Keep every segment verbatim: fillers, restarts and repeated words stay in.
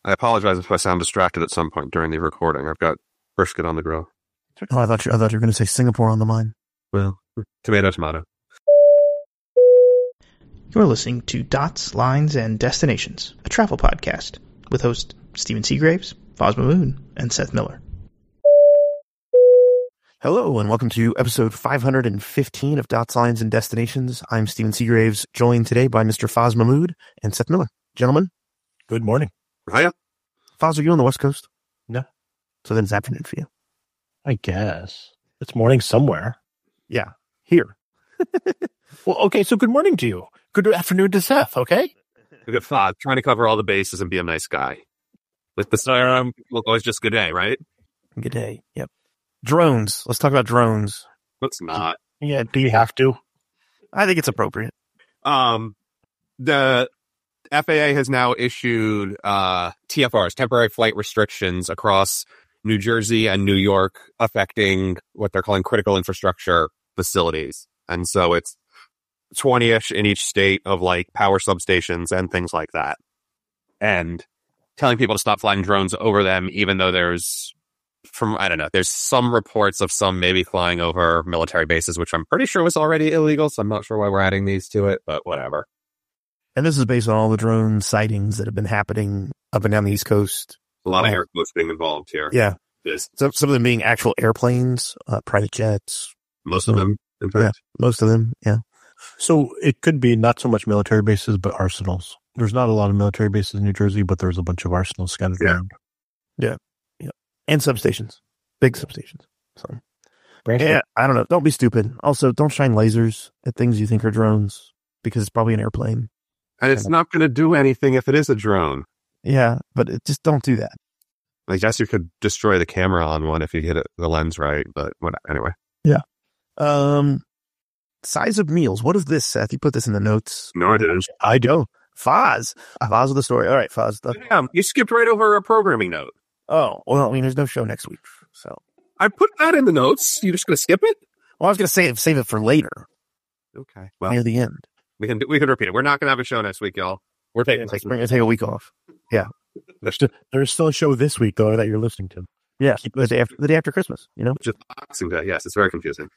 I apologize if I sound distracted at some point during the recording. I've got brisket on the grill. Oh, I thought you, I thought you were going to say Singapore on the mind. Well, tomato, tomato. You're listening to Dots, Lines, and Destinations, a travel podcast with hosts Stephen Seagraves, Fosma Moon, and Seth Miller. Hello, and welcome to episode five hundred fifteen of Dots, Lines, and Destinations. I'm Stephen Seagraves, joined today by Mister Foz Mahmood and Seth Miller. Gentlemen. Good morning. Hiya. Foz, are you on the West Coast? No. So then it's afternoon for you. I guess. It's morning somewhere. Yeah, here. Well, okay, so good morning to you. Good afternoon to Seth, okay? Good thought. Trying to cover all the bases and be a nice guy. With the sidearm, well, always just good day, right? Good day. Yep. Drones. Let's talk about drones. Let's not. Yeah, do you have to? I think it's appropriate. Um, the F A A has now issued uh, T F Rs, temporary flight restrictions, across New Jersey and New York, affecting what they're calling critical infrastructure facilities. And so it's twenty-ish in each state of like power substations and things like that. And telling people to stop flying drones over them, even though there's, from, I don't know, there's some reports of some maybe flying over military bases, which I'm pretty sure was already illegal. So I'm not sure why we're adding these to it, but whatever. And this is based on all the drone sightings that have been happening up and down the East Coast. A lot Oh. of aircraft being involved here. Yeah. This, So, some of them being actual airplanes, uh, private jets. most of them, in fact. Yeah, most of them. Yeah. So it could be not so much military bases, but arsenals. There's not a lot of military bases in New Jersey, but there's a bunch of arsenals scattered Yeah. around. And substations. Big substations. So, Right? yeah, I don't know. Don't be stupid. Also, don't shine lasers at things you think are drones because it's probably an airplane. And it's not going to do anything if it is a drone. Yeah, but it, just don't do that. I guess you could destroy the camera on one if you hit it, the lens right, but what, anyway. Um, size of meals. What is this, Seth? You put this in the notes. No, I didn't. I do. Foz. Foz of the story. All right, Foz. The, Damn, you skipped right over a programming note. oh, well, I mean, there's no show next week. So, I put that in the notes. You just going to skip it? well, I was going to save, save it for later, Okay. Well, near the end. we can we can repeat it. We're not going to have a show next week, y'all. We're taking Like, we're going to take a week off. There's still, there's still a show this week, though, that you're listening to. Yeah, the day after, the day after Christmas, you know? just Boxing Day. Yes, it's very confusing.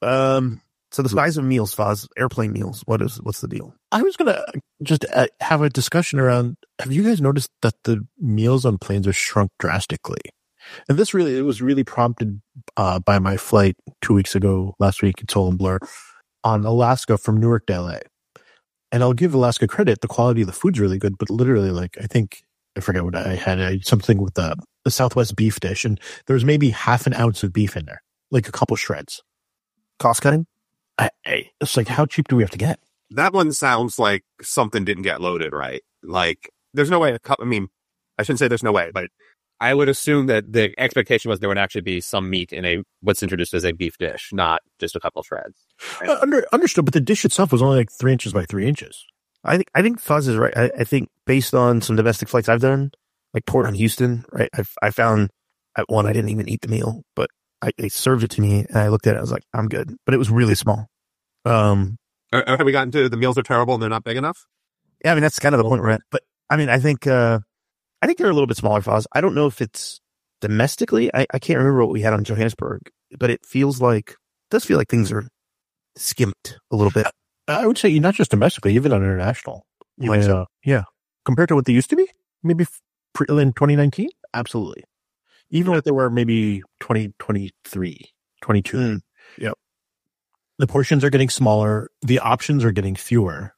Um, so the size of meals, Foz, airplane meals. What is, what's the deal? I was going to just uh, have a discussion around, have you guys noticed that the meals on planes are shrunk drastically? And this really, it was really prompted uh, by my flight two weeks ago, last week in Seoul and Blur, on Alaska from Newark to L A. And I'll give Alaska credit, the quality of the food's really good, but literally, like, I think, I forget what I had, I, something with the, the Southwest beef dish, and there was maybe half an ounce of beef in there, like a couple shreds. Cost cutting? I, I, it's like, how cheap do we have to get? That one sounds like something didn't get loaded right. Like, there's no way. A cup, I mean, I shouldn't say there's no way, but I would assume that the expectation was there would actually be some meat in a what's introduced as a beef dish, not just a couple shreds. Uh, under, understood, but the dish itself was only like three inches by three inches. I think, I think Foz is right. I, I think based on some domestic flights I've done, like Port on Houston, right? I, I found at one, I didn't even eat the meal, but I, they served it to me and I looked at it. I was like, I'm good, but it was really small. Um, Uh, have we gotten to the meals are terrible and they're not big enough? yeah, I mean, that's kind of the point we're at, but I mean, I think, uh, I think they're a little bit smaller, Foz. I don't know if it's domestically. I, I can't remember what we had on Johannesburg, but it feels like, it does feel like things are skimped a little bit. I would say not just domestically, even on international. Might Even, uh, yeah. Compared to what they used to be, maybe f- pre- in twenty nineteen? Absolutely. Even what they were maybe twenty twenty-three, twenty-two. Mm, yep. The portions are getting smaller. The options are getting fewer.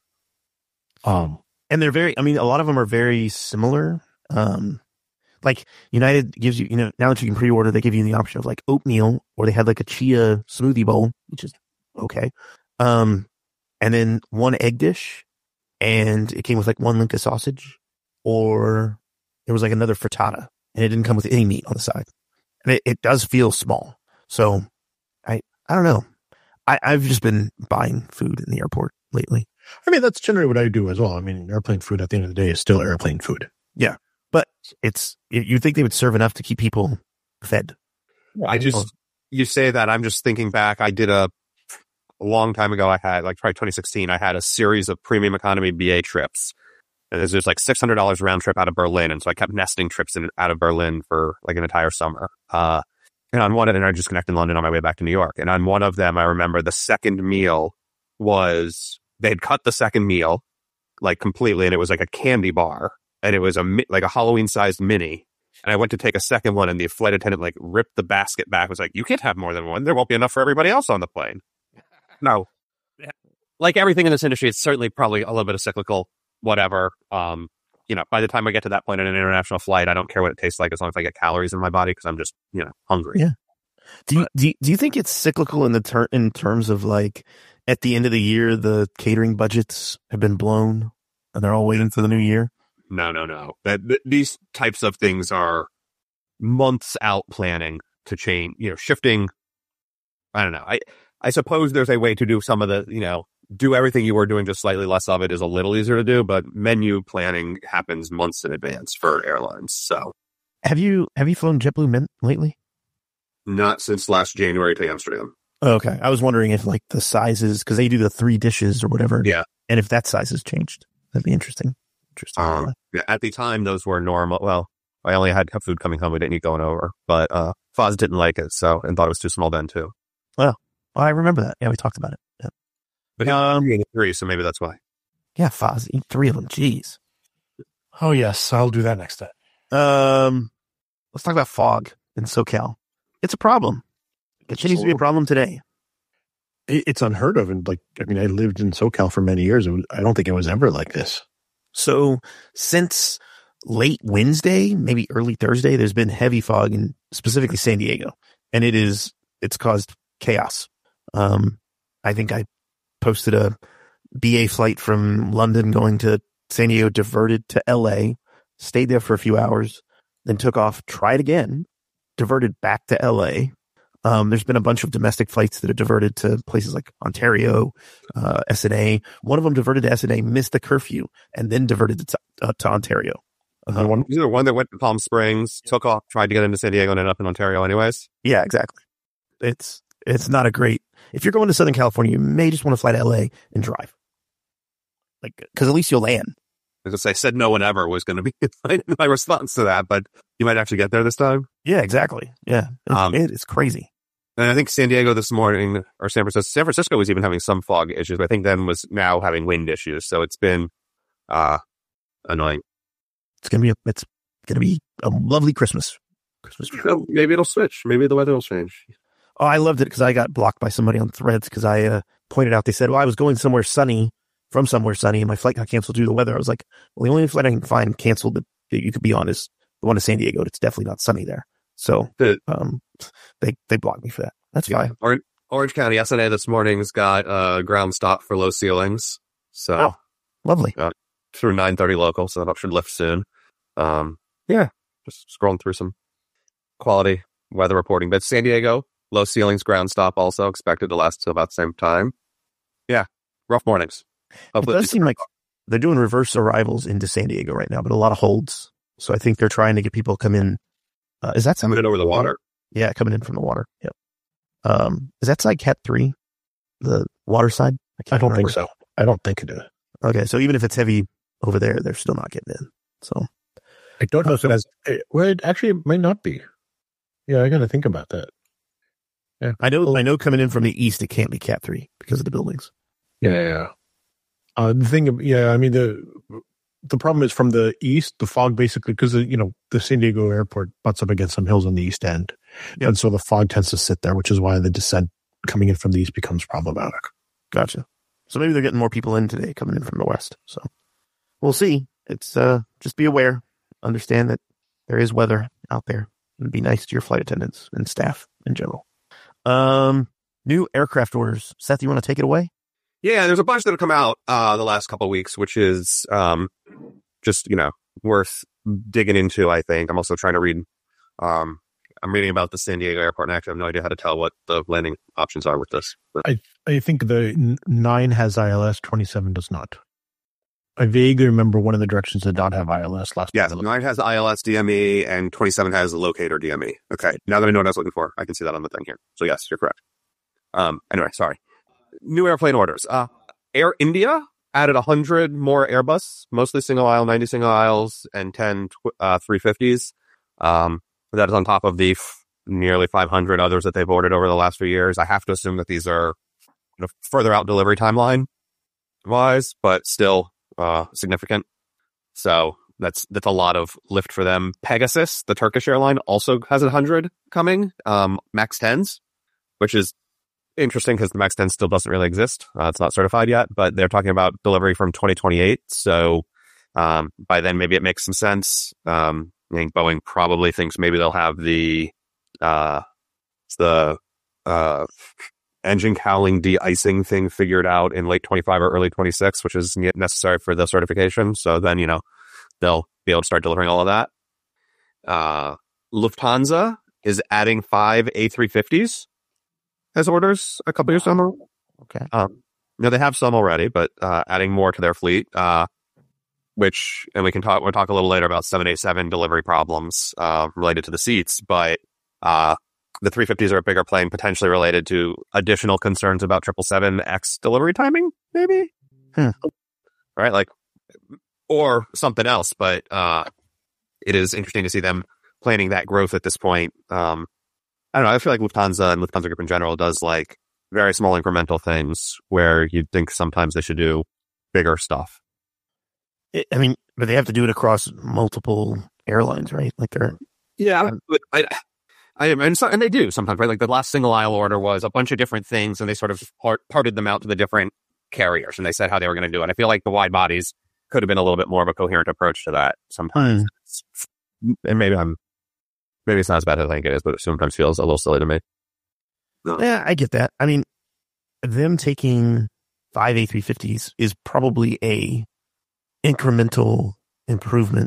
Um, And they're very, I mean, a lot of them are very similar. Um, like United gives you, you know, now that you can pre-order, they give you the option of like oatmeal, or they had like a chia smoothie bowl, which is okay. Um, and then one egg dish, and it came with like one Linka sausage, or there was like another frittata, and it didn't come with any meat on the side. And it, it does feel small. So I, I don't know. I, I've just been buying food in the airport lately. I mean, that's generally what I do as well. I mean, airplane food at the end of the day is still airplane food. Yeah. But it's, you think they would serve enough to keep people fed. I just, you say that, I'm just thinking back. I did a, a long time ago. I had like probably twenty sixteen. I had a series of premium economy B A trips, And it was just like six hundred dollars round trip out of Berlin. And so I kept nesting trips in, out of Berlin for like an entire summer. Uh, and on one of them, I just connected in London on my way back to New York. And on one of them, I remember the second meal was, they had cut the second meal like completely. And it was like a candy bar. And it was a like a Halloween sized mini. And I went to take a second one and the flight attendant like ripped the basket back. Was like, you can't have more than one. There won't be enough for everybody else on the plane. No. Like everything in this industry, it's certainly probably a little bit of cyclical. Whatever, um, you know, by the time I get to that point in an international flight, I don't care what it tastes like as long as I get calories in my body because I'm just, you know, hungry. Yeah. Do you, do you, do you think it's cyclical in the ter- in terms of like at the end of the year, the catering budgets have been blown and they're all waiting for the new year? No, no, no. That th- these types of things are months out planning to change, you know, shifting. I don't know. I, I suppose there's a way to do some of the, you know, do everything you were doing, just slightly less of it is a little easier to do, but menu planning happens months in advance for airlines. So have you, have you flown JetBlue Mint lately? Not since last January to Amsterdam. Okay. I was wondering if like the sizes, cause they do the three dishes or whatever. Yeah. And if that size has changed, that'd be interesting. Interesting. Um, yeah, at the time, those were normal. Well, I only had food coming home. We didn't eat going over, but, uh, Foz didn't like it. So, and thought it was too small then too. Well, I remember that. Yeah. We talked about it. Yeah. But um, eating three, so maybe that's why. Yeah, Foz, eat three of them. Jeez. Oh yes, I'll do that next time. Um, let's talk about fog in SoCal. It's a problem. It continues to be a problem today. It, it's unheard of, and like I mean, I lived in SoCal for many years. It was, I don't think it was ever like this. So since late Wednesday, maybe early Thursday, there's been heavy fog in specifically San Diego, and it is it's caused chaos. Um, I think I. posted a B A flight from London going to San Diego, diverted to L A, stayed there for a few hours, then took off, tried again, diverted back to L A. Um, there's been a bunch of domestic flights that are diverted to places like Ontario, uh, S N A. One of them diverted to S N A, missed the curfew, and then diverted to, uh, to Ontario. Uh, one, either one that went to Palm Springs, took off, tried to get into San Diego, and ended up in Ontario anyways. Yeah, exactly. It's it's not a great. If you're going to Southern California, you may just want to fly to L A and drive. Like, because at least you'll land. As I said, no one ever was going to be my, my response to that, but you might actually get there this time. Yeah, exactly. Yeah, it's, um, it, it's crazy. And I think San Diego this morning, or San Francisco, San Francisco was even having some fog issues, but I think then was now having wind issues. So it's been uh, annoying. It's gonna be a, it's gonna be a lovely Christmas. Christmas. Well, maybe it'll switch. Maybe the weather will change. Oh, I loved it because I got blocked by somebody on Threads because I uh, pointed out, they said, well, I was going somewhere sunny from somewhere sunny and my flight got canceled due to the weather. I was like, well, the only flight I can find canceled that you could be on is the one to San Diego. It's definitely not sunny there. So um, they, they blocked me for that. That's yeah. fine. Orange, Orange County, S N A this morning's got a uh, ground stop for low ceilings. So oh, lovely. Uh, through nine thirty local, so that should lift soon. Um, yeah, just scrolling through some quality weather reporting. But San Diego, low ceilings ground stop also expected to last till about the same time. Yeah, rough mornings. Hopefully it does seem like they're doing reverse arrivals into San Diego right now, but a lot of holds. So I think they're trying to get people come in. Uh, is that coming in over the water? Yeah, coming in from the water. Yep. Um, is that side Cat three? The water side? I, I don't think so. I don't think it is. Okay, so even if it's heavy over there, they're still not getting in. So I don't know if it has. Well, it actually it might not be. Yeah, I got to think about that. Yeah, I know. I know. Coming in from the east, it can't be Cat three because of the buildings. Yeah, yeah. Uh, the thing, yeah, I mean the the problem is from the east, the fog basically because you know the San Diego airport butts up against some hills on the east end, yep. And so the fog tends to sit there, which is why the descent coming in from the east becomes problematic. Gotcha. So maybe they're getting more people in today coming in from the west. So we'll see. It's uh, just be aware, understand that there is weather out there, and be nice to your flight attendants and staff in general. Um, new aircraft orders. Seth, you want to take it away? Yeah, there's a bunch that have come out uh, the last couple of weeks, which is um, just, you know, worth digging into, I think. I'm also trying to read, um, I'm reading about the San Diego airport, and actually I have no idea how to tell what the landing options are with this. But. I I think the nine has I L S, twenty-seven does not. I vaguely remember one of the directions did not have I L S last time. Yeah, nine has I L S D M E, and twenty-seven has a locator D M E. Okay, now that I know what I was looking for, I can see that on the thing here. So yes, you're correct. Um, anyway, sorry. New airplane orders. Uh, Air India added one hundred more Airbus, mostly single aisle, ninety single aisles, and ten uh, three fifties. Um, that is on top of the f- nearly five hundred others that they've ordered over the last few years. I have to assume that these are you know, further out delivery timeline wise, but still uh, significant. So that's that's a lot of lift for them. Pegasus, the Turkish airline, also has one hundred coming, um, MAX tens, which is interesting because the MAX ten still doesn't really exist. Uh, it's not certified yet, but they're talking about delivery from twenty twenty-eight. So um, by then, maybe it makes some sense. Um, I think Boeing probably thinks maybe they'll have the uh, the uh, engine cowling de-icing thing figured out in late twenty-five or early twenty-six, which is necessary for the certification. So then, you know, they'll be able to start delivering all of that. Uh, Lufthansa is adding five A three fifties as orders a couple years down the road. Okay. Um, no, they have some already, but uh, adding more to their fleet, uh, which, and we can talk, we'll talk a little later about seven eighty-seven delivery problems uh, related to the seats, but uh, the three fifties are a bigger plane, potentially related to additional concerns about triple seven X delivery timing, maybe? Hmm. Right? Like, or something else, but uh, it is interesting to see them planning that growth at this point. Um, I don't know. I feel like Lufthansa and Lufthansa Group in general does like very small incremental things where you'd think sometimes they should do bigger stuff. It, I mean, but they have to do it across multiple airlines, right? Like they're yeah, but I, I and, so, and they do sometimes, right? Like the last single aisle order was a bunch of different things, and they sort of part, parted them out to the different carriers, and they said how they were going to do it. I feel like the wide bodies could have been a little bit more of a coherent approach to that sometimes. Hmm. And maybe I'm, maybe it's not as bad as I think it is, but it sometimes feels a little silly to me. No. Yeah, I get that. I mean, them taking five A three fifties is probably a incremental improvement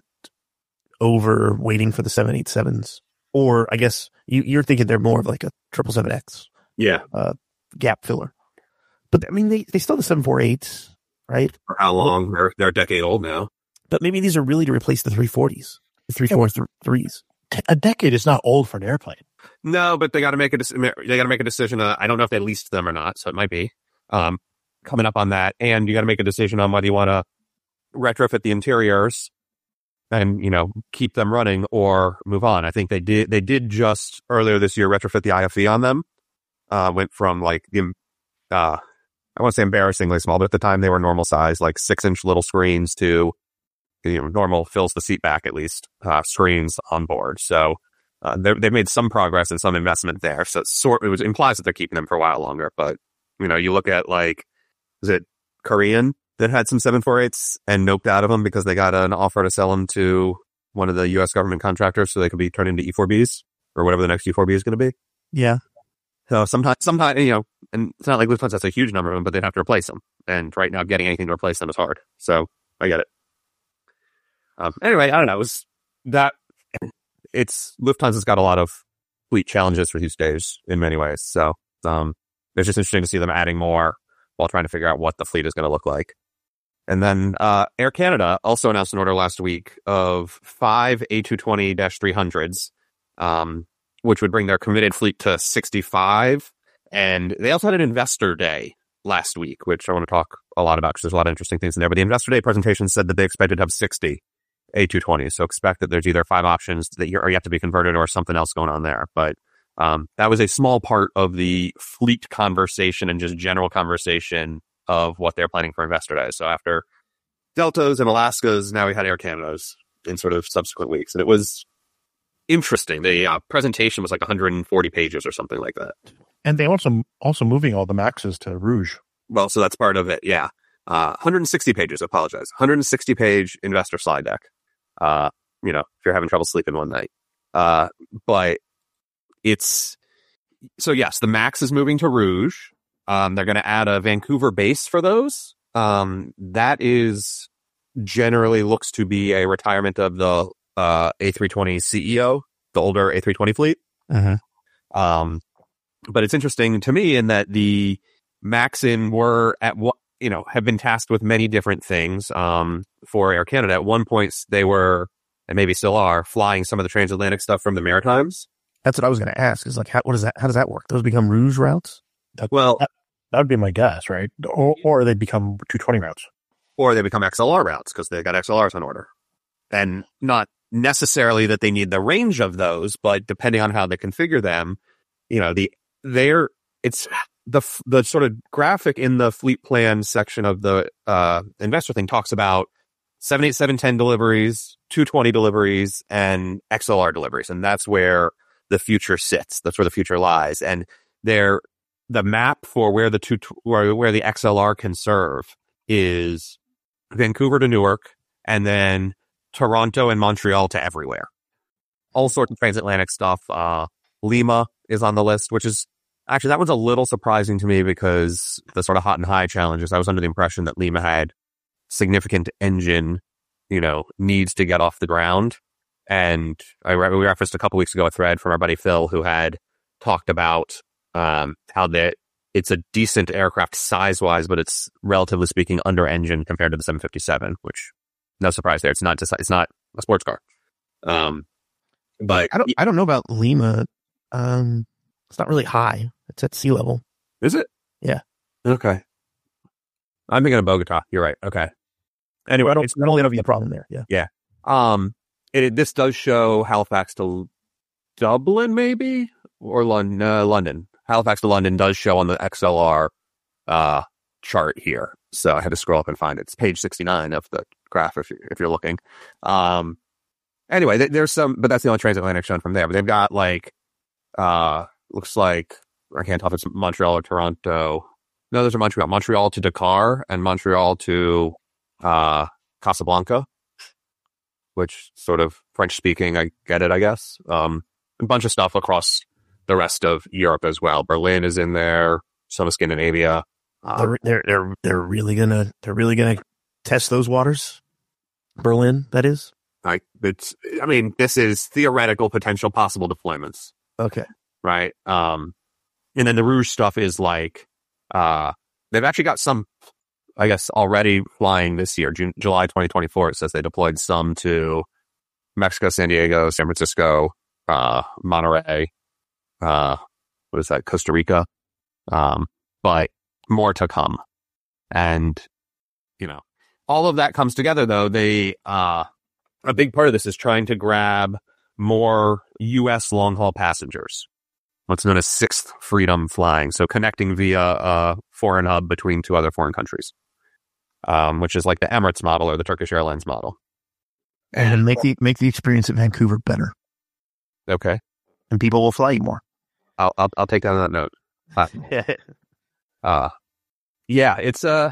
over waiting for the seven eighty-sevens. Or I guess you, you're thinking they're more of like a triple seven X. Yeah. Uh, gap filler. But I mean, they, they still have the seven forty-eights, right? For how long? They're, they're a decade old now. But maybe these are really to replace the three forties, the three forty-threes. A decade is not old for an airplane. No, but they got to make a they got to make a decision. Uh, I don't know if they leased them or not, so it might be um, coming up on that. And you got to make a decision on whether you want to retrofit the interiors and you know keep them running or move on. I think they did. They did just earlier this year retrofit the I F E on them. Uh, went from like the uh, I won't say embarrassingly small, but at the time they were normal size, like six inch little screens to you know normal fills the seat back at least uh, screens on board. So. Uh, they've made some progress and some investment there. So it's sort it was implies that they're keeping them for a while longer. But, you know, you look at like, is it Korean that had some seven forty-eights and noped out of them because they got an offer to sell them to one of the U S government contractors so they could be turned into E four Bs or whatever the next E four B is going to be. Yeah. So sometimes, sometimes, you know, and it's not like Lufthansa has a huge number of them, but they'd have to replace them. And right now getting anything to replace them is hard. So I get it. Um, anyway, I don't know. It was that. It's Lufthansa's got a lot of fleet challenges for these days in many ways. So um, it's just interesting to see them adding more while trying to figure out what the fleet is going to look like. And then uh, Air Canada also announced an order last week of five A two twenty three hundreds, um, which would bring their committed fleet to sixty-five. And they also had an investor day last week, which I want to talk a lot about because there's a lot of interesting things in there. But the investor day presentation said that they expected to have sixty A two twenty. So expect that there's either five options that you, or you have to be converted or something else going on there. But um, that was a small part of the fleet conversation and just general conversation of what they're planning for Investor Day. So after Deltas and Alaskas, now we had Air Canadas in sort of subsequent weeks. And it was interesting. The uh, presentation was like one hundred forty pages or something like that. And they also also moving all the Maxes to Rouge. Well, so that's part of it. Yeah. Uh, one hundred sixty pages, apologize. one hundred sixty page investor slide deck. Uh, you know, if you're having trouble sleeping one night. Uh, but it's, so yes, the Max is moving to Rouge. Um, they're going to add a Vancouver base for those. Um, that is generally looks to be a retirement of the, uh, A three twenty C E O, the older A three twenty fleet. Mm-hmm. Um, but it's interesting to me in that the Maxin were at what, you know, have been tasked with many different things um, for Air Canada. At one point, they were, and maybe still are, flying some of the transatlantic stuff from the Maritimes. That's what I was going to ask. Is like, how, what is that? How does that work? Those become Rouge routes? That, well, that, that would be my guess, right? Or, or they become two twenty routes. or they become X L R routes because they got X L Rs on order. And not necessarily that they need the range of those, but depending on how they configure them, you know, the they're it's the the sort of graphic in the fleet plan section of the uh, investor thing talks about seven eighty-seven ten deliveries, two twenty deliveries, and X L R deliveries, and that's where the future sits. That's where the future lies, and they're the map for where the two where, where the X L R can serve is Vancouver to Newark, and then Toronto and Montreal to everywhere. All sorts of transatlantic stuff. Uh, Lima is on the list, which is actually, that one's a little surprising to me because the sort of hot and high challenges, I was under the impression that Lima had significant engine, you know, needs to get off the ground. And I re- we referenced a couple weeks ago a thread from our buddy Phil who had talked about um, how that it's a decent aircraft size-wise, but it's relatively speaking under engine compared to the seven fifty-seven, which no surprise there. It's not just, it's not a sports car. Um, but I don't I don't know about Lima. Um, it's not really high. It's at sea level. Is it? Yeah. Okay. I'm thinking of Bogota. You're right. Okay. Anyway, I don't, it's I don't have a problem there. Yeah. Yeah. Um, it, it this does show Halifax to Dublin, maybe, or London. Uh, London. Halifax to London does show on the X L R uh chart here. So I had to scroll up and find it. It's page sixty-nine of the graph if you if you're looking. Um. Anyway, th- there's some, but that's the only transatlantic shown from there. But they've got like, uh, looks like I can't tell if it's Montreal or Toronto. No, those are Montreal. Montreal to Dakar and Montreal to uh, Casablanca, which sort of French speaking. I get it, I guess. Um, a bunch of stuff across the rest of Europe as well. Berlin is in there. Some of Scandinavia. Uh, They're, they're they're they're really gonna they're really gonna test those waters. Berlin, that is. I it's. I mean, this is theoretical potential possible deployments, Okay. right? Um, and then the Rouge stuff is like, uh, they've actually got some, I guess, already flying this year, June, July twenty twenty-four. It says they deployed some to Mexico, San Diego, San Francisco, uh, Monterey, uh, what is that, Costa Rica? Um, but more to come. And, you know, all of that comes together, though. They, uh, a big part of this is trying to grab more U S long-haul passengers, what's known as sixth freedom flying. So connecting via a foreign hub between two other foreign countries, um, which is like the Emirates model or the Turkish Airlines model. And make the make the experience at Vancouver better, Okay. and people will fly you more. I'll, I'll, I'll take down that note. Uh, uh, yeah, it's, uh,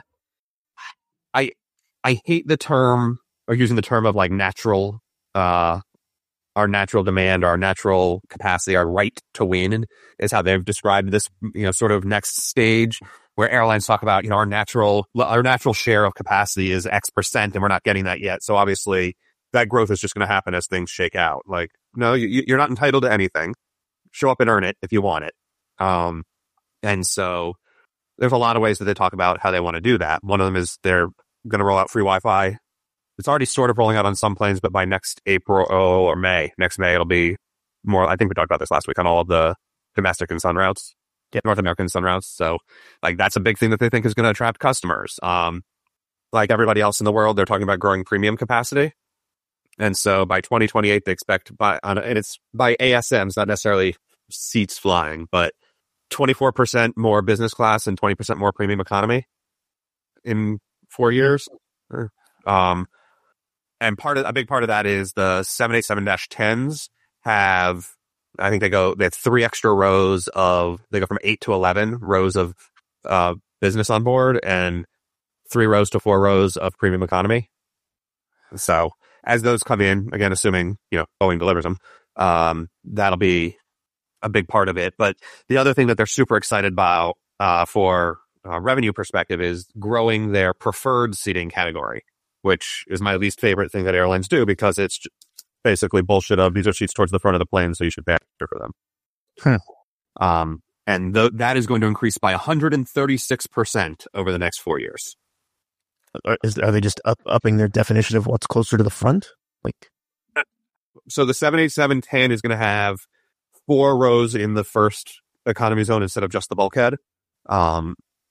I, I hate the term, or using the term of like natural, uh, our natural demand, our natural capacity, our right to win is how they've described this, you know, sort of next stage where airlines talk about, you know, our natural, our natural share of capacity is X percent and we're not getting that yet. So obviously that growth is just going to happen as things shake out. Like, no, you, you're not entitled to anything. Show up and earn it if you want it. Um, and so there's a lot of ways that they talk about how they want to do that. One of them is they're going to roll out free Wi-Fi. It's already sort of rolling out on some planes, but by next April or May, next May, it'll be more. I think we talked about this last week on all of the domestic and sun routes, yep. North American sun routes. So, like, that's a big thing that they think is going to attract customers. Um, like everybody else in the world, they're talking about growing premium capacity, and so by twenty twenty-eight, they expect by on, and it's by A S Ms, not necessarily seats flying, but twenty-four percent more business class and twenty percent more premium economy in four years. Um. And part of a big part of that is the seven eighty-seven dash tens have, I think they go, they have three extra rows of, they go from eight to eleven rows of uh, business on board and three rows to four rows of premium economy. So as those come in, again, assuming, you know, Boeing delivers them, um, that'll be a big part of it. But the other thing that they're super excited about uh, for uh, revenue perspective is growing their preferred seating category, which is my least favorite thing that airlines do because it's basically bullshit of these are seats towards the front of the plane, so you should pay extra for them. Huh. Um, and th- that is going to increase by one hundred thirty-six percent over the next four years. Are, is, are they just up, upping their definition of what's closer to the front? Like, so the seven eighty-seven ten is going to have four rows in the first economy zone instead of just the bulkhead. Um,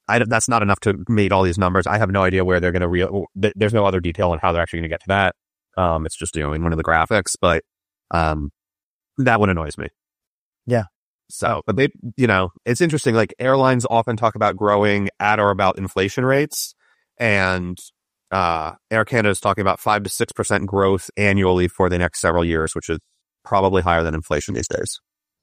I, that's not enough to meet all these numbers. I have no idea where they're going to real. There's no other detail on how they're actually going to get to that. Um, it's just, you know, in one of the graphics, but, um, that one annoys me. Yeah. So, but they, you know, it's interesting. Like airlines often talk about growing at or about inflation rates, and, uh, Air Canada is talking about five to six percent growth annually for the next several years, which is probably higher than inflation these days.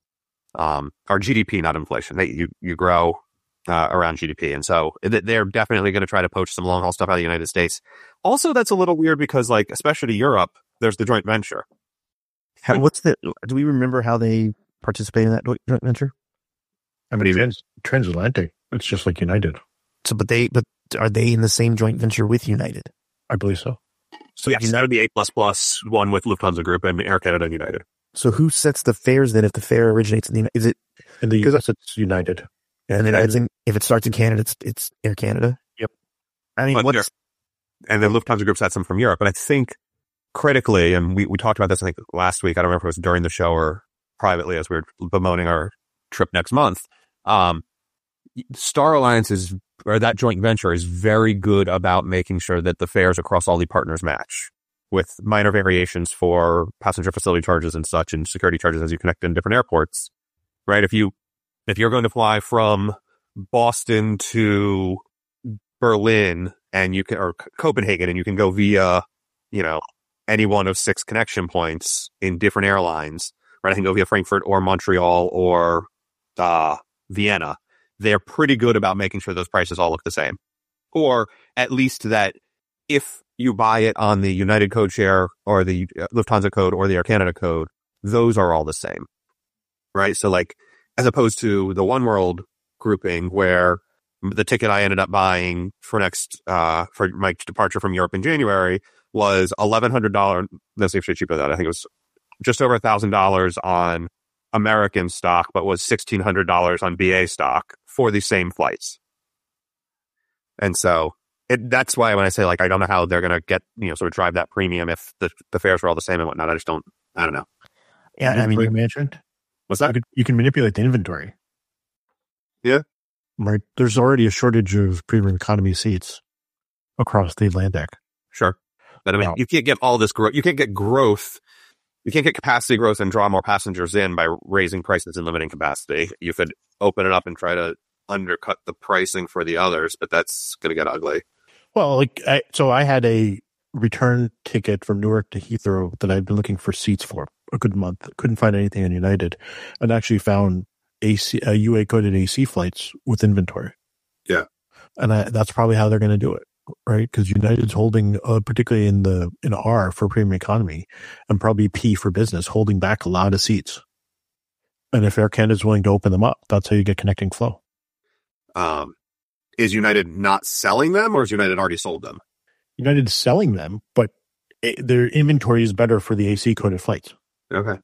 Um, or G D P, not inflation. They, you, you grow, uh, around G D P. And so they're definitely going to try to poach some long haul stuff out of the United States. Also, that's a little weird because, like, especially Europe, there's the joint venture. How, what's the, do we remember how they participate in that joint venture? I mean, trans, transatlantic. It's just like United. So, but they, but are they in the same joint venture with United? I believe so. So yes, that would be A plus plus one with Lufthansa Group and Air Canada and United. So who sets the fares then if the fare originates in the United? Is it in the U S? It's United, and then it's in, if it starts in Canada, it's it's Air Canada. Yep. I mean, but what's and then Lufthansa Group sets them from Europe, but I think critically, and we we talked about this I think last week. I don't remember if it was during the show or privately as we were bemoaning our trip next month. Um, Star Alliance is, or that joint venture is very good about making sure that the fares across all the partners match, with minor variations for passenger facility charges and such, and security charges as you connect in different airports. Right? If you if you're going to fly from Boston to Berlin and you can, or Copenhagen, and you can go via, you know, any one of six connection points in different airlines. Right? I can go via Frankfurt or Montreal or uh, Vienna. They're pretty good about making sure those prices all look the same. Or at least that if you buy it on the United code share or the Lufthansa code or the Air Canada code, those are all the same. Right? So like, as opposed to the One World grouping where the ticket I ended up buying for next, uh, for my departure from Europe in January was eleven hundred dollars. That's actually cheaper than that. I think it was just over a thousand dollars on American stock, but was sixteen hundred dollars on B A stock for the same flights. And so it, that's why when I say, like, I don't know how they're going to get, you know, sort of drive that premium if the, the fares are all the same and whatnot. I just don't, I don't know. Yeah. I mean, you mentioned, what's that? You can, you can manipulate the inventory. Yeah. Right. There's already a shortage of premium economy seats across the Atlantic. Sure. But I mean, Wow. you can't get all this growth. You can't get growth. You can't get capacity growth and draw more passengers in by raising prices and limiting capacity. You could open it up and try to undercut the pricing for the others, but that's going to get ugly. Well, like, I, so I had a return ticket from Newark to Heathrow that I'd been looking for seats for a good month. Couldn't find anything on United, and actually found A C, uh, U A coded A C flights with inventory. Yeah. And I, that's probably how they're going to do it. Right, because United's holding, uh, particularly in the in R for premium economy, and probably P for business, holding back a lot of seats. And if Air Canada's willing to open them up, that's how you get connecting flow. Um, is United not selling them, or is United already sold them? United's selling them, but it, their inventory is better for the A C coded flights. Okay.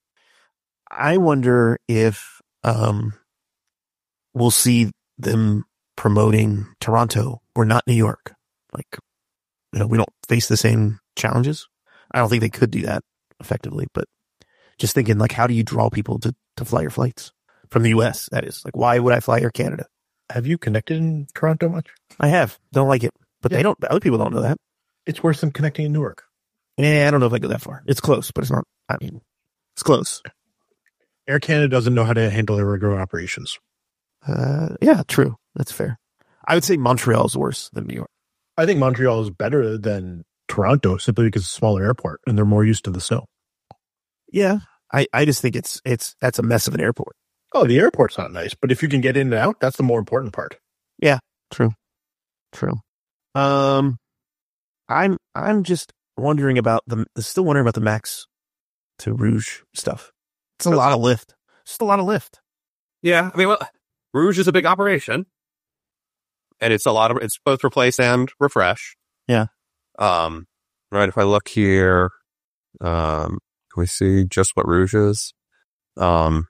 I wonder if um, we'll see them promoting Toronto or not New York. Like, you know, we don't face the same challenges. I don't think they could do that effectively, but just thinking, like, how do you draw people to, to fly your flights from the U S? That is, like, why would I fly Air Canada? Have you connected in Toronto much? I have. Don't like it, but Yeah. they don't. Other people don't know that. It's worse than connecting in Newark. Yeah, I don't know if I go that far. It's close, but it's not. I mean, it's close. Air Canada doesn't know how to handle irregular operations. Uh, yeah, true. That's fair. I would say Montreal is worse than New York. I think Montreal is better than Toronto simply because it's a smaller airport and they're more used to the snow. Yeah, I, I just think it's it's that's a mess of an airport. Oh, the airport's not nice, but if you can get in and out, that's the more important part. True, true. Um, I'm I'm just wondering about the still wondering about the Max to Rouge stuff. It's a lot of lift. It's just a lot of lift. Yeah, I mean, well, Rouge is a big operation, and it's a lot of it's both replace and refresh. Yeah. Um. Right. If I look here, um, can we see just what Rouge is? Um.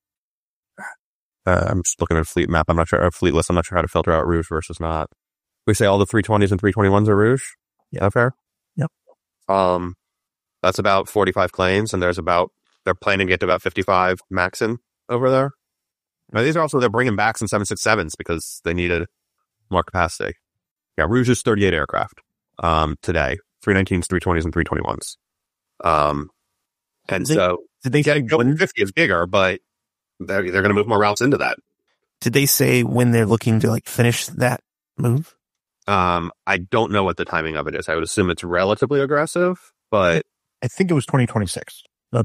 Uh, I'm just looking at a fleet map. I'm not sure a fleet list. I'm not sure how to filter out Rouge versus not. We say all the three twenties and three twenty-ones are Rouge. Yeah, that fair. Yep. Um, that's about forty-five planes, and there's about they're planning to get to about fifty-five Maxin over there. Now, these are also they're bringing back some seven sixty-sevens because they needed more capacity. Yeah, Rouge is thirty-eight aircraft um, today, three nineteens, three twenties, and three twenty-ones. Um, and They- so, Did they yeah, say Go when, fifty is bigger, but they're, they're going to move more routes into that. did they say when they're looking to like finish that move? Um, I don't know what the timing of it is. I would assume it's relatively aggressive, but I think it was twenty twenty-six.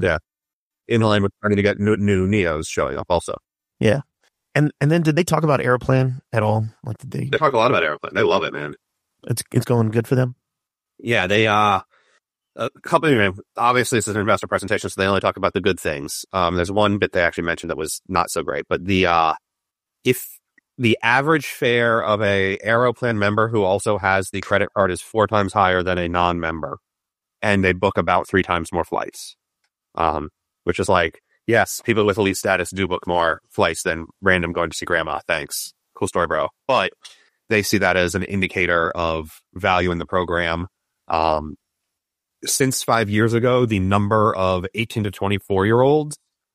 in line with starting to get new, new Neos showing up also. And and then did they talk about Aeroplan at all? Like did they? They talk a lot about Aeroplan. They love it, man. It's it's going good for them. Yeah, they, uh, a company, obviously this is an investor presentation, so they only talk about the good things. Um, there's one bit they actually mentioned that was not so great, but the, uh, if the average fare of a Aeroplan member who also has the credit card is four times higher than a non-member, and they book about three times more flights. Um, which is like, yes, people with elite status do book more flights than random going to see grandma. Thanks. Cool story, bro. But they see that as an indicator of value in the program. Um, since five years ago, the number of eighteen to twenty-four year olds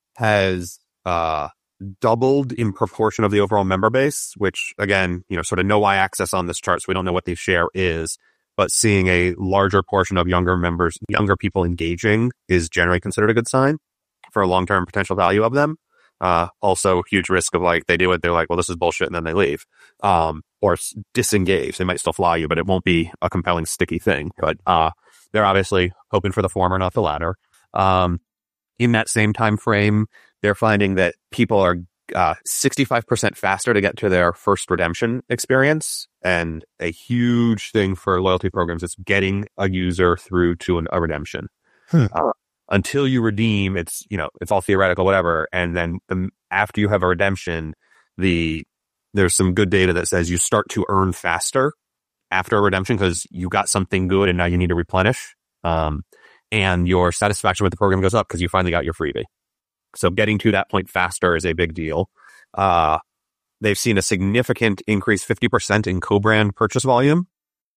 has, uh, doubled in proportion of the overall member base, which again, you know, sort of no y-axis on this chart. So we don't know what the share is, but seeing a larger portion of younger members, younger people engaging is generally considered a good sign for a long-term potential value of them. Uh, also huge risk of like, they do it, they're like, well, this is bullshit, and then they leave. Um, or s- disengage. They might still fly you, but it won't be a compelling, sticky thing. But, uh, they're obviously hoping for the former, not the latter. Um, in that same time frame, they're finding that people are, uh, sixty-five percent faster to get to their first redemption experience. And a huge thing for loyalty programs is getting a user through to an, a redemption. Hmm. Uh, until you redeem, it's, you know, it's all theoretical, whatever. And then the, after you have a redemption, the, there's some good data that says you start to earn faster after a redemption because you got something good and now you need to replenish. Um, and your satisfaction with the program goes up because you finally got your freebie. So getting to that point faster is a big deal. Uh, they've seen a significant increase, fifty percent in co-brand purchase volume,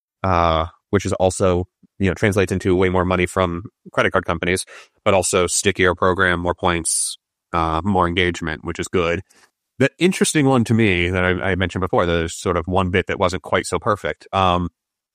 uh, which is also, you know, translates into way more money from credit card companies, but also stickier program, more points, uh, more engagement, which is good. The interesting one to me that I, I mentioned before, there's sort of one bit that wasn't quite so perfect, um,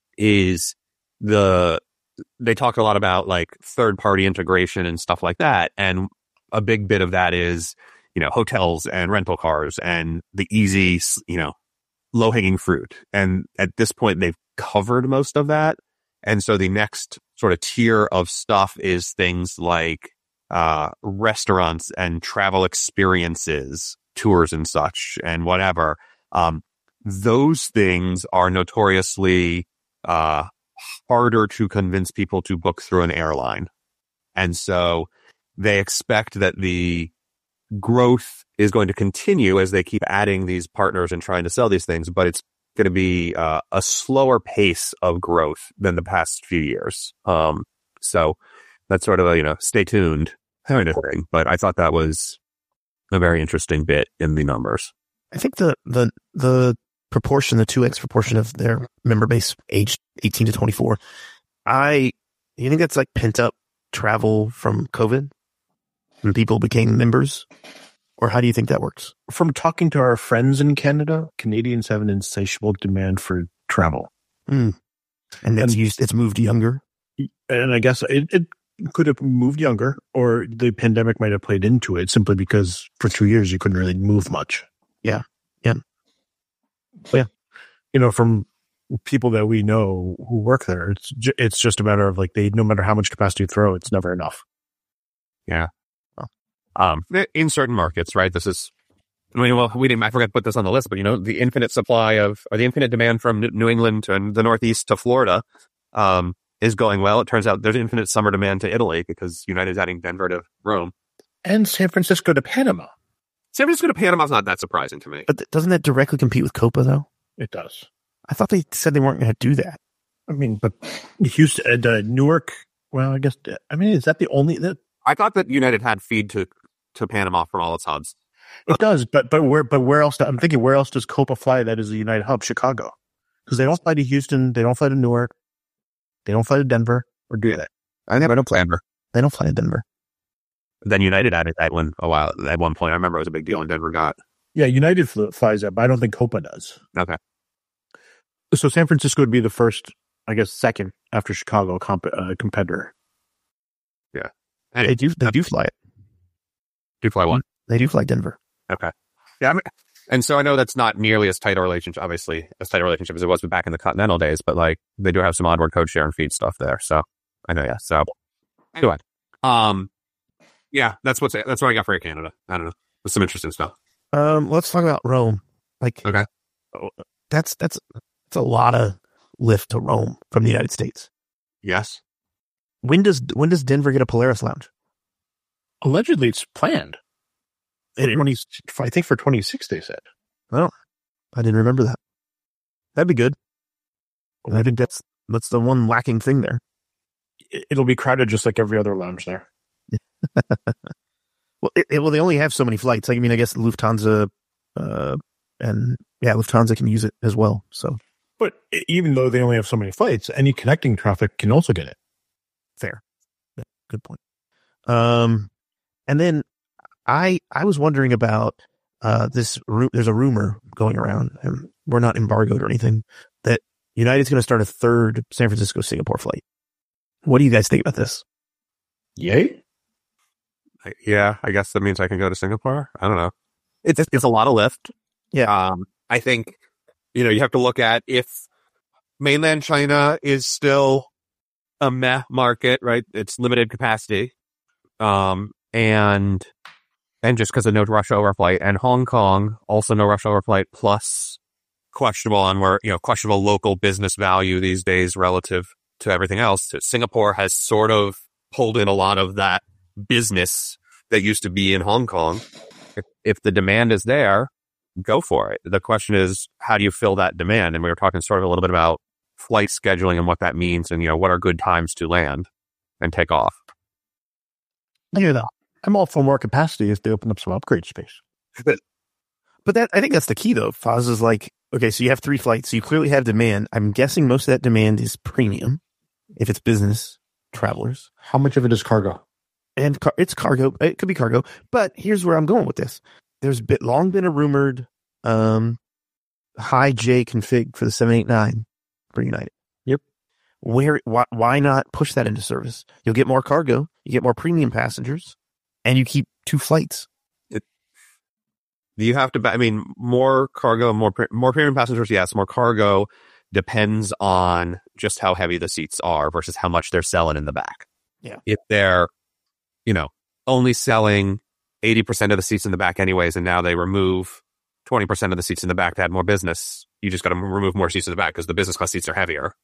is the, they talk a lot about like third party integration and stuff like that. And a big bit of that is, you know, hotels and rental cars and the easy, you know, low hanging fruit. And at this point, they've covered most of that. And so the next sort of tier of stuff is things like, uh, restaurants and travel experiences, tours and such and whatever. Um, those things are notoriously, uh, harder to convince people to book through an airline. And so they expect that the growth is going to continue as they keep adding these partners and trying to sell these things, but it's going to be uh, a slower pace of growth than the past few years. Um, so that's sort of a, you know, stay tuned kind of thing. But I thought that was a very interesting bit in the numbers. I think the the the proportion, the two X proportion of their member base aged eighteen to twenty-four, I, you think that's like pent up travel from COVID when people became members? Or how do you think that works? From talking to our friends in Canada, Canadians have an insatiable demand for travel. Mm. And it's And- used, it's moved younger. And I guess it, it could have moved younger, or the pandemic might have played into it simply because for two years you couldn't really move much. Yeah. Yeah. Yeah. You know, from people that we know who work there, it's ju- it's just a matter of like, they, no matter how much capacity you throw, it's never enough. Um, in certain markets, right? This is, I mean, well, we didn't, I forgot to put this on the list, but you know, the infinite supply of, or the infinite demand from New England and the Northeast to Florida, um, is going well. It turns out there's infinite summer demand to Italy because United's adding Denver to Rome. And San Francisco to Panama. San Francisco to Panama's not that surprising to me. But th- doesn't that directly compete with Copa though? It does. I thought they said they weren't going to do that. I mean, but Houston, uh, Newark, well, I guess, I mean, is that the only, that I thought that United had feed to, to Panama from all its hubs. it does, but, but where, but where else, I'm thinking, where else does Copa fly that is a United hub? Chicago. Because they don't fly to Houston, they don't fly to Newark, they don't fly to Denver, or do they? I never know Denver. They don't fly to Denver. Then United added that one a while, at one point. I remember it was a big deal when Denver got. Yeah, United fl- flies that, but I don't think Copa does. Okay. So San Francisco would be the first, I guess, second after Chicago comp- uh, competitor. Yeah. And They do. They do fly it. do fly one. They do fly Denver. Okay. Yeah. I mean, and so I know that's not nearly as tight a relationship, obviously, as tight a relationship as it was back in the Continental days, but like they do have some onboard code share and feed stuff there. So I know, yeah. So anyway, um, yeah, that's what's that's what I got for Air Canada. I don't know. There's some interesting stuff. Um, let's talk about Rome. Like, Okay. that's that's that's a lot of lift to Rome from the United States. Yes. When does when does Denver get a Polaris lounge? Allegedly, it's planned. It, twenty, I think for twenty-six, they said. I didn't remember that. That'd be good. And I think that's that's the one lacking thing there. It- It'll be crowded just like every other lounge there. Well, it, it, well, they only have so many flights. Like, I mean, I guess Lufthansa, uh, and yeah, Lufthansa can use it as well. So But e- even though they only have so many flights, any connecting traffic can also get it. fair. Yeah, good point. Um, and then I I was wondering about uh this. Ru- there's a rumor going around, and we're not embargoed or anything, that United's going to start a third San Francisco Singapore flight. What do you guys think about this? Yay? I- Yeah. I guess that means I can go to Singapore. I don't know. It's it's a lot of lift. Yeah. Um, I think, you know, you have to look at if mainland China is still a meh market, right? It's limited capacity. Um, and, and just because of no rush hour flight, and Hong Kong, also no rush hour flight, plus questionable on where, you know, questionable local business value these days relative to everything else. So Singapore has sort of pulled in a lot of that business that used to be in Hong Kong. If, if the demand is there, go for it. The question is, how do you fill that demand? And we were talking sort of a little bit about flight scheduling and what that means, and, you know, what are good times to land and take off. I hear that. I'm all for more capacity if they open up some upgrade space. But that, I think that's the key, though. Foz is like, okay, so you have three flights, so you clearly have demand. I'm guessing most of that demand is premium, if it's business travelers. How much of it is cargo? And car- it's cargo. It could be cargo. But here's where I'm going with this. There's been, long been a rumored um, high J config for the seven eighty-nine for United. Yep. Where? Why, why not push that into service? You'll get more cargo, you get more premium passengers, and you keep two flights. You have to, I mean, more cargo, more, pre- more premium passengers. Yes. More cargo depends on just how heavy the seats are versus how much they're selling in the back. Yeah. If they're, you know, only selling eighty percent of the seats in the back anyways, and now they remove twenty percent of the seats in the back to add more business, you just got to remove more seats in the back because the business class seats are heavier.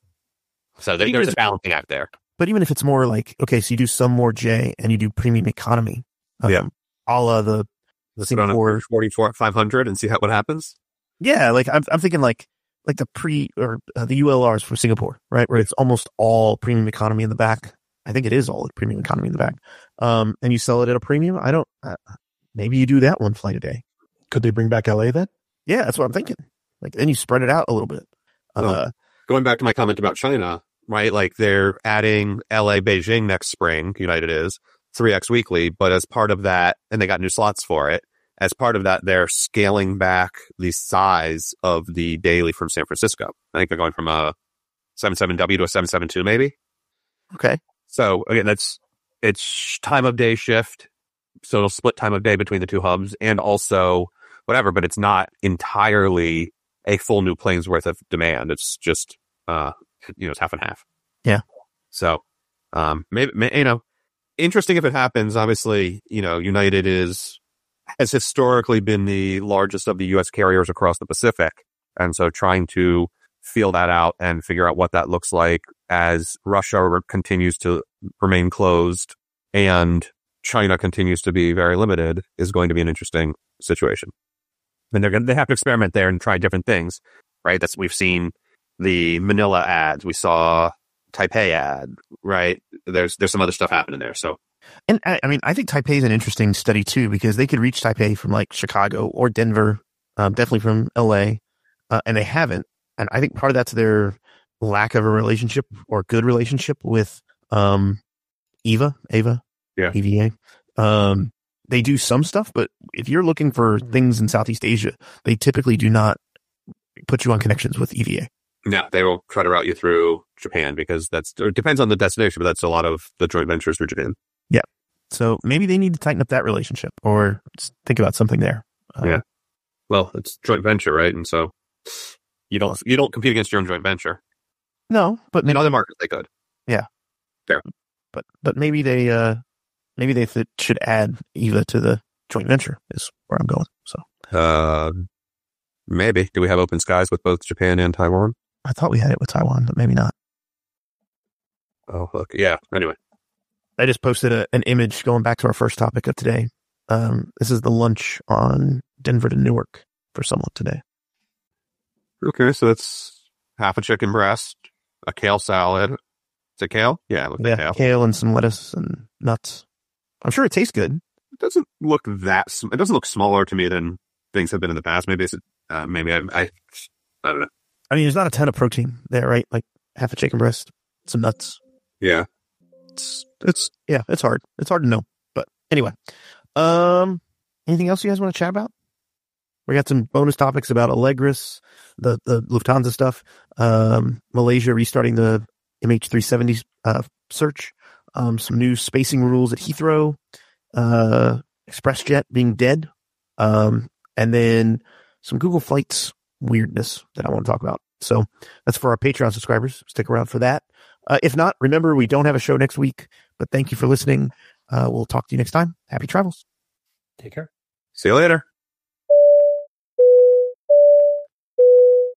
So there, there's a balancing act there. But even if it's more like, okay, so you do some more J and you do premium economy, um, Yeah. a la the, the Let's put on Singapore. a forty-four, five hundred and see how, what happens. Yeah, like I'm, I'm thinking like, like the pre or uh, the U L Rs for Singapore, right? Where it's almost all premium economy in the back. I think it is all premium economy in the back. Um, and you sell it at a premium. I don't, uh, maybe you do that one flight a day. Could they bring back L A then? Yeah, that's what I'm thinking. Like then you spread it out a little bit. Uh, Well, going back to my comment about China, right? Like they're adding L A Beijing next spring, United is three X weekly, but as part of that, and they got new slots for it, as part of that, they're scaling back the size of the daily from San Francisco. I think they're going from a seventy-seven W to a seven seventy-two maybe. okay. So again, that's, it's time of day shift. So it'll split time of day between the two hubs and also whatever, but it's not entirely a full new plane's worth of demand. It's just, uh, you know, it's half and half. Yeah. So, um, maybe, may, you know, interesting if it happens. Obviously, you know, United is, has historically been the largest of the U S carriers across the Pacific. And so trying to feel that out and figure out what that looks like as Russia continues to remain closed and China continues to be very limited is going to be an interesting situation. And they're going to, they have to experiment there and try different things, right? That's, we've seen the Manila ads. We saw Taipei ad, right? There's, there's some other stuff happening there. So, And I, I mean, I think Taipei is an interesting study too, because they could reach Taipei from like Chicago or Denver, um, definitely from L A, uh, and they haven't. And I think part of that's their lack of a relationship or good relationship with um, Eva, Ava, Yeah. E V A. Um, they do some stuff, but if you're looking for things in Southeast Asia, they typically do not put you on connections with E V A. No, they will try to route you through Japan because that's, it depends on the destination, but that's a lot of the joint ventures for Japan. Yeah. So maybe they need to tighten up that relationship or just think about something there. Uh, yeah. Well, it's joint venture, right? And so you don't, you don't compete against your own joint venture. No, but in other markets they could. Yeah. Fair. But, but maybe they, uh, maybe they th- should add E V A to the joint venture is where I'm going. So, uh, maybe. Do we have open skies with both Japan and Taiwan? I thought we had it with Taiwan, but maybe not. Oh, look. Yeah. Anyway. I just posted a, an image going back to our first topic of today. Um, this is the lunch on Denver to Newark for someone today. Okay. So that's half a chicken breast, a kale salad. Is it kale? Yeah. It looks Yeah. like kale. Kale and some lettuce and nuts. I'm sure it tastes good. It doesn't look that, sm- it doesn't look smaller to me than things have been in the past. Maybe it's, uh, maybe I, I, I don't know. I mean, there's not a ton of protein there, right? Like half a chicken breast, some nuts. Yeah. It's, it's, yeah, it's hard. It's hard to know. But anyway, um, anything else you guys want to chat about? We got some bonus topics about Allegris, the, the Lufthansa stuff, um, Malaysia restarting the M H three seventy uh, search, um, some new spacing rules at Heathrow, uh, ExpressJet being dead, um, and then some Google Flights weirdness that I want to talk about. So that's for our Patreon subscribers. Stick around for that. Uh, if not, remember, we don't have a show next week, but thank you for listening. Uh, we'll talk to you next time. Happy travels. Take care. See you later.